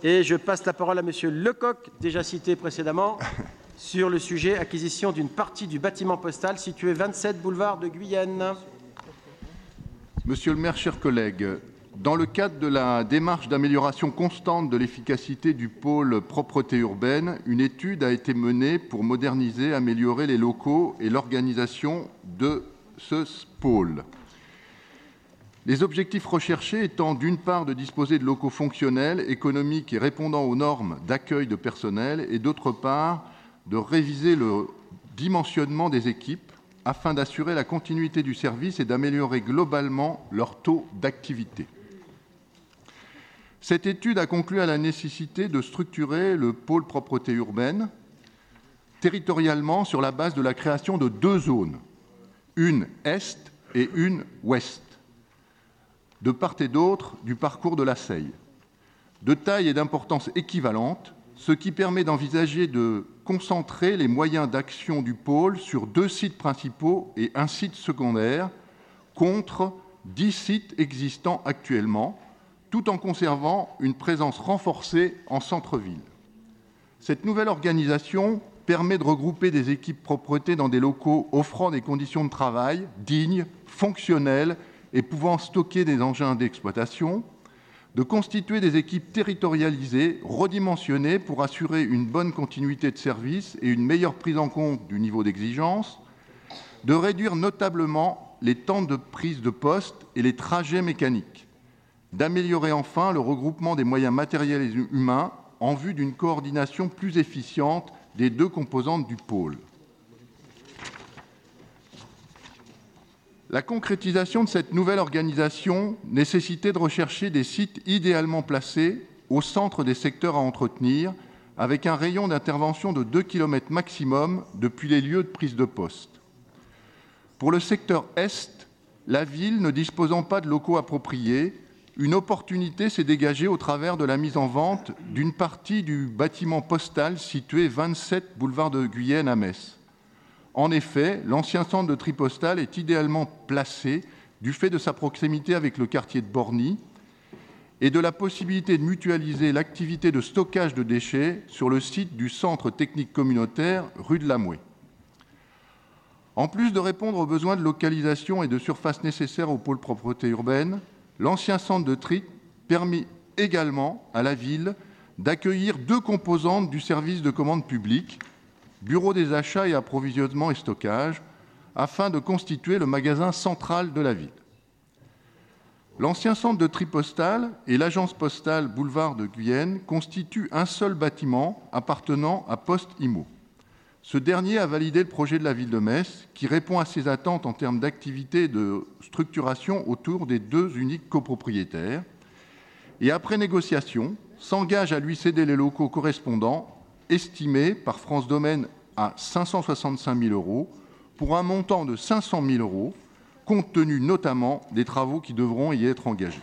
Et je passe la parole à Monsieur Lecoq, déjà cité précédemment, sur le sujet acquisition d'une partie du bâtiment postal situé 27 boulevard de Guyenne. Monsieur le maire, chers collègues, dans le cadre de la démarche d'amélioration constante de l'efficacité du pôle propreté urbaine, une étude a été menée pour moderniser, améliorer les locaux et l'organisation de ce pôle. Les objectifs recherchés étant d'une part de disposer de locaux fonctionnels, économiques et répondant aux normes d'accueil de personnel et d'autre part de réviser le dimensionnement des équipes afin d'assurer la continuité du service et d'améliorer globalement leur taux d'activité. Cette étude a conclu à la nécessité de structurer le pôle propreté urbaine territorialement sur la base de la création de 2 zones, une Est et une Ouest, de part et d'autre du parcours de la Seille, de taille et d'importance équivalentes, ce qui permet d'envisager de concentrer les moyens d'action du pôle sur 2 sites principaux et un site secondaire, contre 10 sites existants actuellement, tout en conservant une présence renforcée en centre-ville. Cette nouvelle organisation permet de regrouper des équipes propreté dans des locaux offrant des conditions de travail dignes, fonctionnelles et pouvant stocker des engins d'exploitation, de constituer des équipes territorialisées, redimensionnées pour assurer une bonne continuité de service et une meilleure prise en compte du niveau d'exigence, de réduire notablement les temps de prise de poste et les trajets mécaniques, d'améliorer enfin le regroupement des moyens matériels et humains en vue d'une coordination plus efficiente des 2 composantes du pôle. La concrétisation de cette nouvelle organisation nécessitait de rechercher des sites idéalement placés au centre des secteurs à entretenir, avec un rayon d'intervention de 2 km maximum depuis les lieux de prise de poste. Pour le secteur Est, la ville ne disposant pas de locaux appropriés, une opportunité s'est dégagée au travers de la mise en vente d'une partie du bâtiment postal situé 27 boulevard de Guyenne à Metz. En effet, l'ancien centre de tri postal est idéalement placé du fait de sa proximité avec le quartier de Borny et de la possibilité de mutualiser l'activité de stockage de déchets sur le site du centre technique communautaire rue de Lamoué. En plus de répondre aux besoins de localisation et de surface nécessaires au pôle propreté urbaine, l'ancien centre de tri permet également à la ville d'accueillir 2 composantes du service de commande publique, bureau des achats et approvisionnement et stockage, afin de constituer le magasin central de la ville. L'ancien centre de tri postal et l'agence postale boulevard de Guyenne constituent un seul bâtiment appartenant à Poste Immo. Ce dernier a validé le projet de la ville de Metz, qui répond à ses attentes en termes d'activité et de structuration autour des 2 uniques copropriétaires, et après négociation, s'engage à lui céder les locaux correspondants, estimés par France Domaine à 565 000 €, pour un montant de 500 000 €, compte tenu notamment des travaux qui devront y être engagés.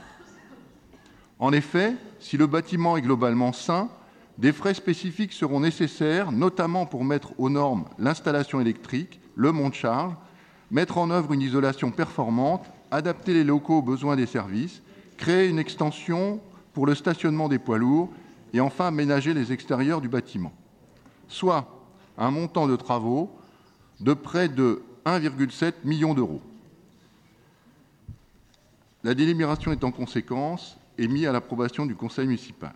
En effet, si le bâtiment est globalement sain, des frais spécifiques seront nécessaires, notamment pour mettre aux normes l'installation électrique, le monte-charge, mettre en œuvre une isolation performante, adapter les locaux aux besoins des services, créer une extension pour le stationnement des poids lourds et enfin aménager les extérieurs du bâtiment, soit un montant de travaux de près de 1,7 million d'euros. La délibération est en conséquence mise à l'approbation du conseil municipal.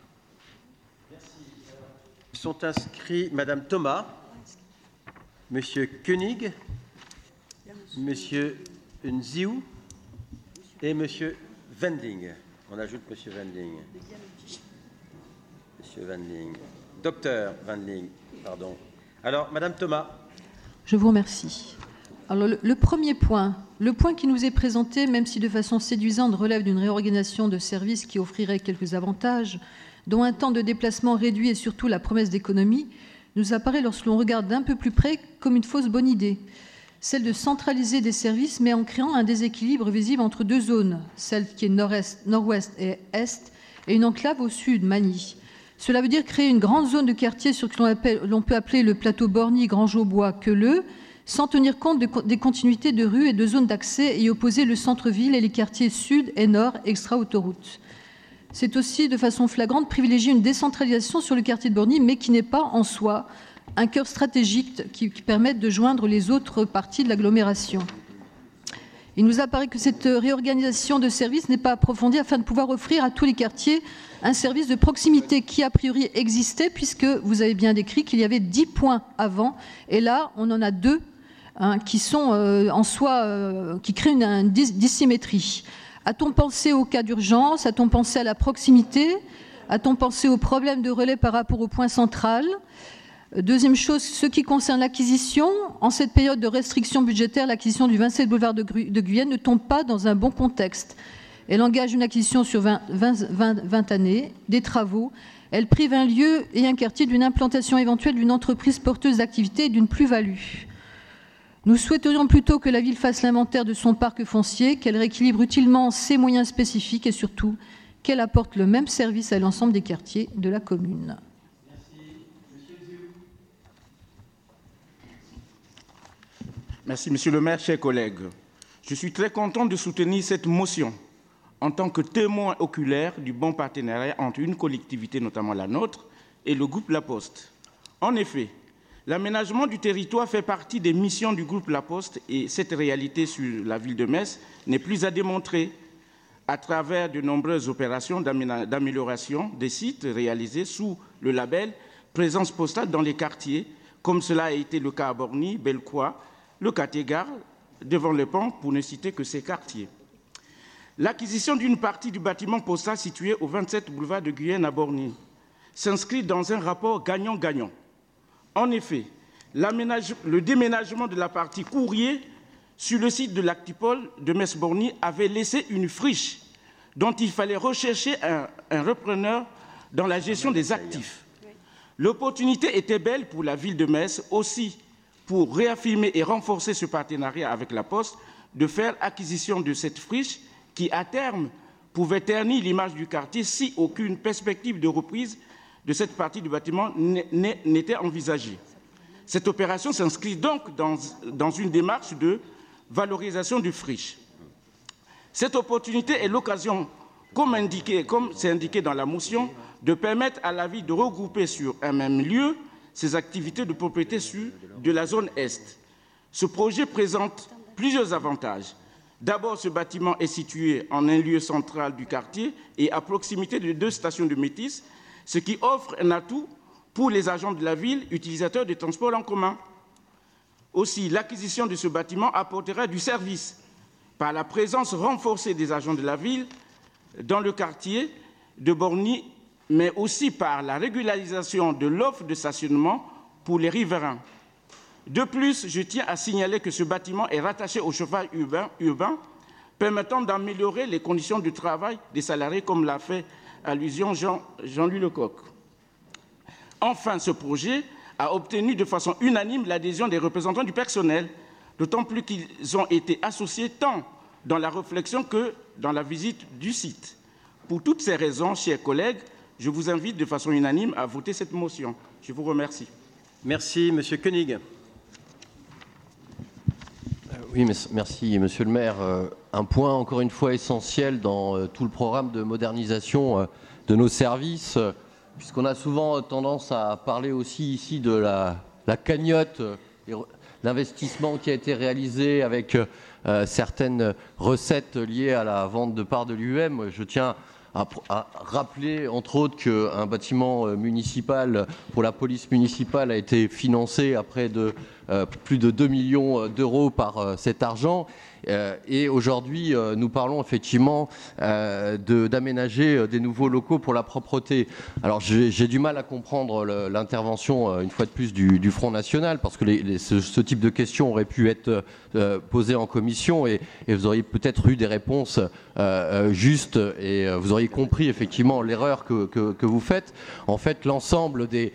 Ils sont inscrits Madame Thomas, Monsieur Koenig, Monsieur Nziou et Monsieur Wendling. On ajoute Monsieur Wendling. Monsieur Wendling. Docteur Wendling, pardon. Alors, Madame Thomas. Je vous remercie. Alors, le premier point, le point qui nous est présenté, même si de façon séduisante, relève d'une réorganisation de services qui offrirait quelques avantages, dont un temps de déplacement réduit et surtout la promesse d'économie, nous apparaît, lorsque l'on regarde d'un peu plus près, comme une fausse bonne idée. Celle de centraliser des services, mais en créant un déséquilibre visible entre 2 zones, celle qui est nord-ouest et est, et une enclave au sud, Magny. Cela veut dire créer une grande zone de quartier sur que l'on peut appeler le plateau Borny, Grangeau-Bois, Queuleux, sans tenir compte des continuités de rues et de zones d'accès et opposer le centre-ville et les quartiers sud et nord extra-autoroute. c'est aussi de façon flagrante privilégier une décentralisation sur le quartier de Borny, mais qui n'est pas en soi un cœur stratégique qui permette de joindre les autres parties de l'agglomération. Il nous apparaît que cette réorganisation de services n'est pas approfondie afin de pouvoir offrir à tous les quartiers un service de proximité qui, a priori, existait, puisque vous avez bien décrit qu'il y avait 10 points avant, et là, on en a 2 qui sont en soi, qui créent une dissymétrie. A-t-on pensé au cas d'urgence? A-t-on pensé à la proximité? A-t-on pensé aux problèmes de relais par rapport au point central? Deuxième chose, ce qui concerne l'acquisition, en cette période de restriction budgétaire, l'acquisition du 27 boulevard de Guyenne ne tombe pas dans un bon contexte. Elle engage une acquisition sur 20 années, des travaux. Elle prive un lieu et un quartier d'une implantation éventuelle d'une entreprise porteuse d'activité et d'une plus-value. Nous souhaiterions plutôt que la ville fasse l'inventaire de son parc foncier, qu'elle rééquilibre utilement ses moyens spécifiques et surtout qu'elle apporte le même service à l'ensemble des quartiers de la commune. Merci, Monsieur le maire, chers collègues. Je suis très content de soutenir cette motion en tant que témoin oculaire du bon partenariat entre une collectivité, notamment la nôtre, et le groupe La Poste. En effet, l'aménagement du territoire fait partie des missions du groupe La Poste et cette réalité sur la ville de Metz n'est plus à démontrer à travers de nombreuses opérations d'amélioration des sites réalisés sous le label présence postale dans les quartiers, comme cela a été le cas à Borny, Bellecour, le Catégar, devant le pont, pour ne citer que ces quartiers. L'acquisition d'une partie du bâtiment postal situé au 27 boulevard de Guyenne à Borny s'inscrit dans un rapport gagnant-gagnant. En effet, le déménagement de la partie courrier sur le site de l'Actipol de Metz-Borny avait laissé une friche dont il fallait rechercher un repreneur dans la gestion des actifs. L'opportunité était belle pour la ville de Metz aussi, pour réaffirmer et renforcer ce partenariat avec la Poste, de faire acquisition de cette friche qui, à terme, pouvait ternir l'image du quartier si aucune perspective de reprise de cette partie du bâtiment n'était envisagée. Cette opération s'inscrit donc dans une démarche de valorisation du friche. Cette opportunité est l'occasion, comme c'est indiqué dans la motion, de permettre à la ville de regrouper sur un même lieu ses activités de propriété de la zone Est. Ce projet présente plusieurs avantages. D'abord, ce bâtiment est situé en un lieu central du quartier et à proximité de 2 stations de métis, ce qui offre un atout pour les agents de la ville, utilisateurs des transports en commun. Aussi, l'acquisition de ce bâtiment apportera du service par la présence renforcée des agents de la ville dans le quartier de Borny, mais aussi par la régularisation de l'offre de stationnement pour les riverains. De plus, je tiens à signaler que ce bâtiment est rattaché au chauffage urbain permettant d'améliorer les conditions de travail des salariés, comme l'a fait allusion Jean-Louis Lecoq. Enfin, ce projet a obtenu de façon unanime l'adhésion des représentants du personnel, d'autant plus qu'ils ont été associés tant dans la réflexion que dans la visite du site. Pour toutes ces raisons, chers collègues, je vous invite de façon unanime à voter cette motion. Je vous remercie. Merci, Monsieur Koenig. Oui, merci, Monsieur le maire. Un point, encore une fois, essentiel dans tout le programme de modernisation de nos services, puisqu'on a souvent tendance à parler aussi ici de la cagnotte, l'investissement qui a été réalisé avec certaines recettes liées à la vente de parts de l'UM. Je tiens à rappeler, entre autres, qu'un bâtiment municipal pour la police municipale a été financé à près de plus de 2 millions d'euros par cet argent. Et aujourd'hui, nous parlons effectivement d'aménager des nouveaux locaux pour la propreté. Alors, j'ai du mal à comprendre l'intervention, une fois de plus, du Front National, parce que ce type de questions aurait pu être posées en commission et vous auriez peut-être eu des réponses justes et vous auriez compris effectivement l'erreur que vous faites. En fait, l'ensemble des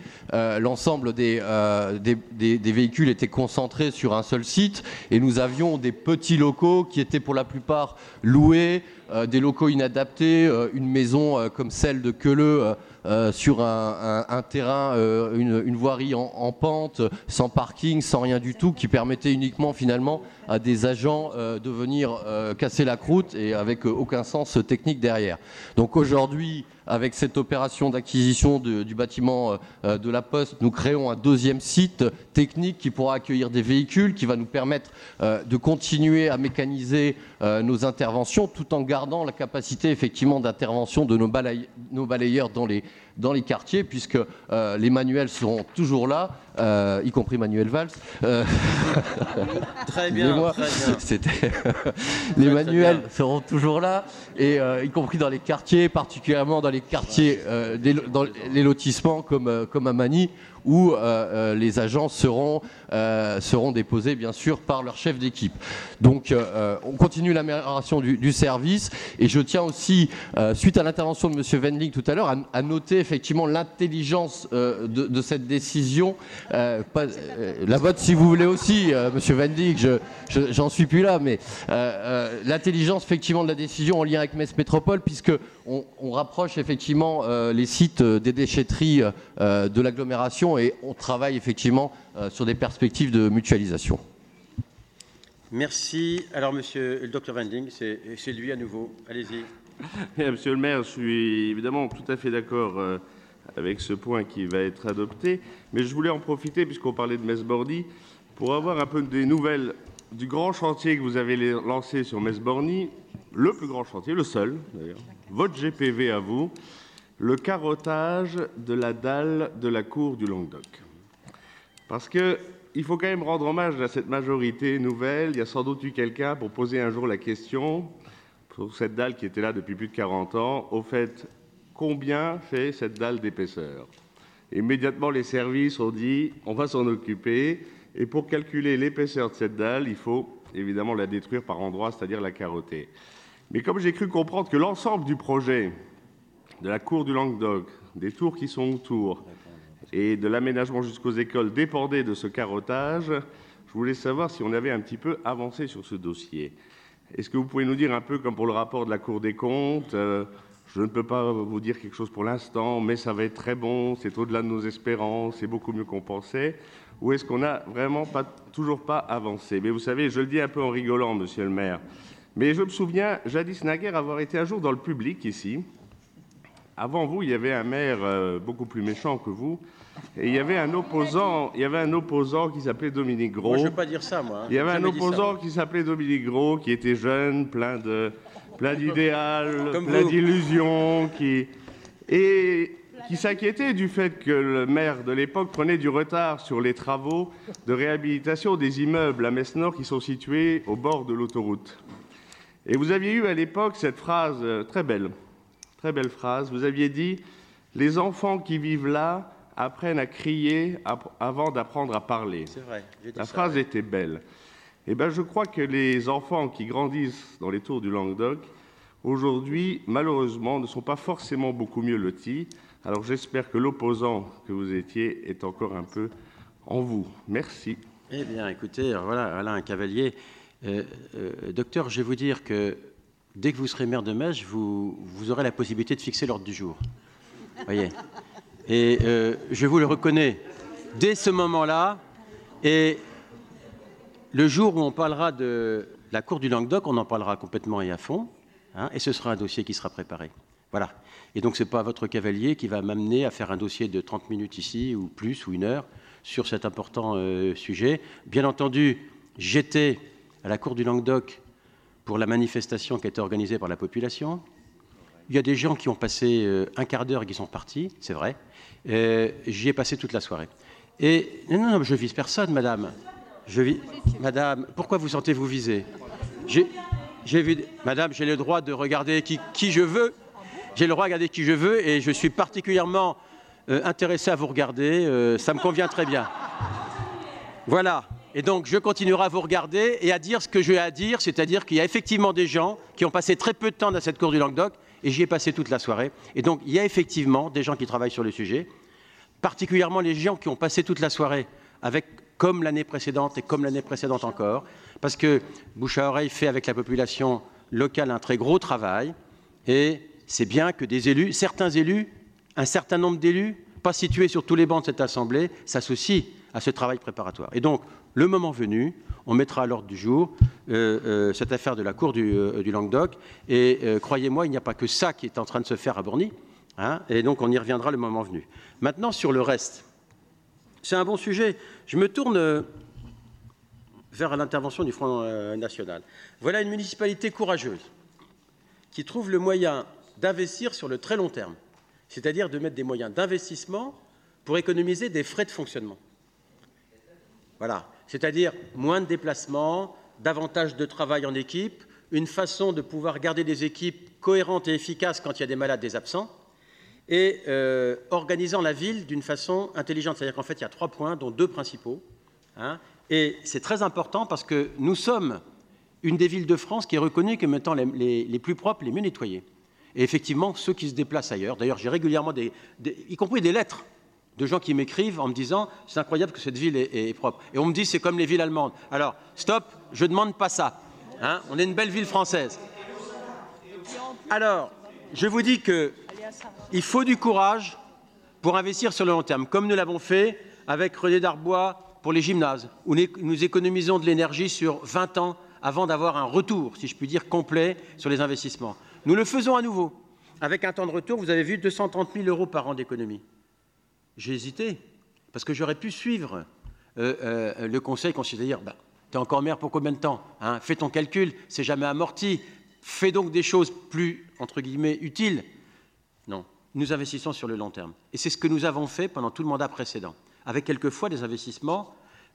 véhicules étaient concentrés sur un seul site et nous avions des petits locaux qui étaient pour la plupart loués, des locaux inadaptés, une maison comme celle de Queuleux sur un terrain, une voirie en pente, sans parking, sans rien du tout, qui permettait uniquement finalement à des agents de venir casser la croûte et avec aucun sens technique derrière. Donc aujourd'hui, avec cette opération d'acquisition du bâtiment de la Poste, nous créons un deuxième site technique qui pourra accueillir des véhicules, qui va nous permettre de continuer à mécaniser nos interventions tout en gardant la capacité effectivement d'intervention de nos balayeurs dans les quartiers, puisque les manuels seront toujours là, y compris Manuel Valls. Très bien, très bien. Les manuels seront toujours là, et y compris dans les quartiers, particulièrement dans les quartiers, dans les lotissements comme à Manille, où les agents seront déposés, bien sûr, par leur chef d'équipe. Donc, on continue l'amélioration du service. Et je tiens aussi, suite à l'intervention de M. Wendling tout à l'heure, à noter effectivement l'intelligence de cette décision. La vôtre, si vous voulez aussi, M. Wendling, j'en suis plus là, mais l'intelligence effectivement de la décision en lien avec Metz Métropole, puisque on rapproche effectivement les sites des déchetteries de l'agglomération, et on travaille effectivement sur des perspectives de mutualisation. Merci. Alors, monsieur le docteur Wendling, c'est lui à nouveau. Allez-y. Monsieur le maire, je suis évidemment tout à fait d'accord avec ce point qui va être adopté, mais je voulais en profiter, puisqu'on parlait de Metz-Borny, pour avoir un peu des nouvelles du grand chantier que vous avez lancé sur Metz-Borny, le plus grand chantier, le seul d'ailleurs, votre GPV à vous, le carottage de la dalle de la cour du Languedoc. Parce qu'il faut quand même rendre hommage à cette majorité nouvelle. Il y a sans doute eu quelqu'un pour poser un jour la question, pour cette dalle qui était là depuis plus de 40 ans, au fait, combien fait cette dalle d'épaisseur? Immédiatement, les services ont dit, on va s'en occuper, et pour calculer l'épaisseur de cette dalle, il faut évidemment la détruire par endroits, c'est-à-dire la carotter. Mais comme j'ai cru comprendre que l'ensemble du projet de la cour du Languedoc, des tours qui sont autour et de l'aménagement jusqu'aux écoles dépendait de ce carottage, je voulais savoir si on avait un petit peu avancé sur ce dossier. Est-ce que vous pouvez nous dire un peu comme pour le rapport de la Cour des comptes, je ne peux pas vous dire quelque chose pour l'instant, mais ça va être très bon, c'est au-delà de nos espérances, c'est beaucoup mieux qu'on pensait, ou est-ce qu'on n'a vraiment toujours pas avancé? Mais vous savez, je le dis un peu en rigolant, monsieur le maire, mais je me souviens, jadis naguère, avoir été un jour dans le public ici. Avant vous, il y avait un maire beaucoup plus méchant que vous, et il y avait un opposant qui s'appelait Dominique Gros. Moi, je ne veux pas dire ça, moi. Il y avait un opposant qui s'appelait Dominique Gros, qui était jeune, plein d'idéal, plein d'illusions, et qui s'inquiétait du fait que le maire de l'époque prenait du retard sur les travaux de réhabilitation des immeubles à Metz-Nord qui sont situés au bord de l'autoroute. Et vous aviez eu à l'époque cette phrase très belle phrase, vous aviez dit « Les enfants qui vivent là apprennent à crier avant d'apprendre à parler ». C'est vrai. La phrase était belle. Eh bien, je crois que les enfants qui grandissent dans les tours du Languedoc, aujourd'hui, malheureusement, ne sont pas forcément beaucoup mieux lotis. Alors, j'espère que l'opposant que vous étiez est encore un peu en vous. Merci. Eh bien, écoutez, voilà, Alain Cavalier. Docteur, je vais vous dire que dès que vous serez maire de Metz, vous aurez la possibilité de fixer l'ordre du jour. Voyez. Et je vous le reconnais dès ce moment-là. Et le jour où on parlera de la cour du Languedoc, on en parlera complètement et à fond. Hein, et ce sera un dossier qui sera préparé. Voilà. Et donc, ce n'est pas votre cavalier qui va m'amener à faire un dossier de 30 minutes ici, ou plus, ou 1 heure, sur cet important sujet. Bien entendu, j'étais à la cour du Languedoc pour la manifestation qui a été organisée par la population. Il y a des gens qui ont passé un quart d'heure et qui sont partis, c'est vrai. J'y ai passé toute la soirée. Et non, je vise personne, madame. Madame, pourquoi vous sentez-vous visée? J'ai vu, madame, j'ai le droit de regarder qui je veux. J'ai le droit de regarder qui je veux et je suis particulièrement intéressé à vous regarder. Ça me convient très bien. Voilà. Et donc, je continuerai à vous regarder et à dire ce que j'ai à dire, c'est-à-dire qu'il y a effectivement des gens qui ont passé très peu de temps dans cette cour du Languedoc, et j'y ai passé toute la soirée. Et donc, il y a effectivement des gens qui travaillent sur le sujet, particulièrement les gens qui ont passé toute la soirée avec, comme l'année précédente et comme l'année précédente encore, parce que Bouche à Oreille fait avec la population locale un très gros travail, et c'est bien que des élus, certains élus, un certain nombre d'élus, pas situés sur tous les bancs de cette Assemblée, s'associent à ce travail préparatoire. Et donc, le moment venu, on mettra à l'ordre du jour cette affaire de la Cour du Languedoc. Et croyez-moi, il n'y a pas que ça qui est en train de se faire à Borny. Hein, et donc, on y reviendra le moment venu. Maintenant, sur le reste, c'est un bon sujet. Je me tourne vers l'intervention du Front National. Voilà une municipalité courageuse qui trouve le moyen d'investir sur le très long terme, c'est-à-dire de mettre des moyens d'investissement pour économiser des frais de fonctionnement. Voilà, c'est-à-dire moins de déplacements, davantage de travail en équipe, une façon de pouvoir garder des équipes cohérentes et efficaces quand il y a des malades, des absents, et organisant la ville d'une façon intelligente. C'est-à-dire qu'en fait, il y a 3 points, dont 2 principaux. Hein, et c'est très important parce que nous sommes une des villes de France qui est reconnue comme étant les plus propres, les mieux nettoyées. Et effectivement, ceux qui se déplacent ailleurs, d'ailleurs, j'ai régulièrement, y compris des lettres, de gens qui m'écrivent en me disant « c'est incroyable que cette ville est propre ». Et on me dit « c'est comme les villes allemandes ». Alors, stop, je ne demande pas ça. Hein, on est une belle ville française. Alors, je vous dis qu'il faut du courage pour investir sur le long terme, comme nous l'avons fait avec René Darbois pour les gymnases, où nous économisons de l'énergie sur 20 ans avant d'avoir un retour, si je puis dire, complet sur les investissements. Nous le faisons à nouveau. Avec un temps de retour, vous avez vu 230 000 € par an d'économie. J'ai hésité, parce que j'aurais pu suivre le conseil, c'est-à-dire, tu es encore maire pour combien de temps, hein, fais ton calcul, c'est jamais amorti, fais donc des choses plus, entre guillemets, utiles. Non, nous investissons sur le long terme. Et c'est ce que nous avons fait pendant tout le mandat précédent, avec quelquefois des investissements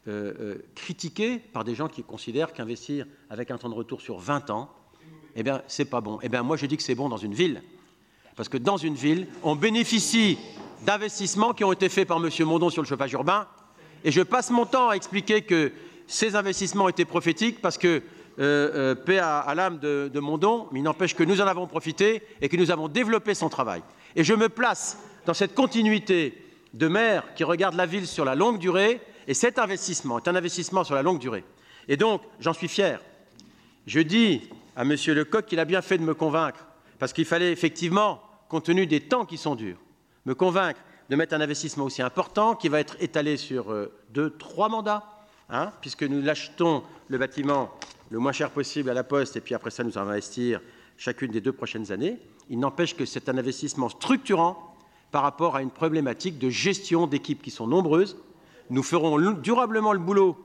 critiqués par des gens qui considèrent qu'investir avec un temps de retour sur 20 ans, eh bien, c'est pas bon. Eh bien, moi, je dis que c'est bon dans une ville. Parce que dans une ville, on bénéficie d'investissements qui ont été faits par M. Mondon sur le chauffage urbain. Et je passe mon temps à expliquer que ces investissements étaient prophétiques parce que, paix à l'âme de Mondon, mais il n'empêche que nous en avons profité et que nous avons développé son travail. Et je me place dans cette continuité de maire qui regarde la ville sur la longue durée, et cet investissement est un investissement sur la longue durée. Et donc, j'en suis fier. Je dis à M. Lecoq qu'il a bien fait de me convaincre, parce qu'il fallait effectivement, compte tenu des temps qui sont durs, me convaincre de mettre un investissement aussi important qui va être étalé sur 2-3 mandats, hein, puisque nous l'achetons le bâtiment le moins cher possible à la Poste, et puis après ça, nous allons investir chacune des 2 prochaines années. Il n'empêche que c'est un investissement structurant par rapport à une problématique de gestion d'équipes qui sont nombreuses. Nous ferons durablement le boulot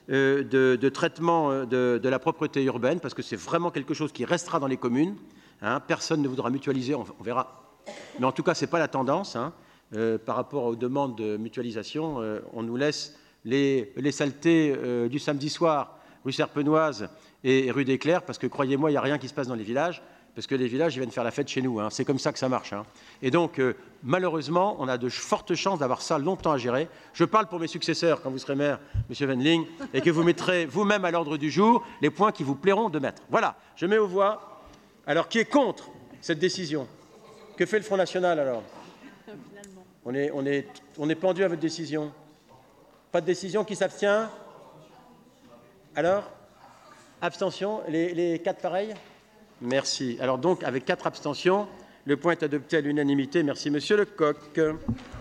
de traitement de la propreté urbaine, parce que c'est vraiment quelque chose qui restera dans les communes. Hein, personne ne voudra mutualiser, on verra. Mais en tout cas, ce n'est pas la tendance. Hein. Par rapport aux demandes de mutualisation, on nous laisse les saletés du samedi soir, rue Serpenoise et rue des Clercs, parce que croyez-moi, il n'y a rien qui se passe dans les villages, parce que les villages, ils viennent faire la fête chez nous. Hein. C'est comme ça que ça marche. Hein. Et donc, malheureusement, on a de fortes chances d'avoir ça longtemps à gérer. Je parle pour mes successeurs, quand vous serez maire, M. Wendling, et que vous mettrez vous-même à l'ordre du jour les points qui vous plairont de mettre. Voilà, je mets aux voix. Alors, qui est contre cette décision? Que fait le Front National, alors? On est pendu à votre décision. Pas de décision, qui s'abstient? Alors? Abstention? Les 4 pareils? Merci. Alors donc, avec 4 abstentions, le point est adopté à l'unanimité. Merci, Monsieur Lecoq.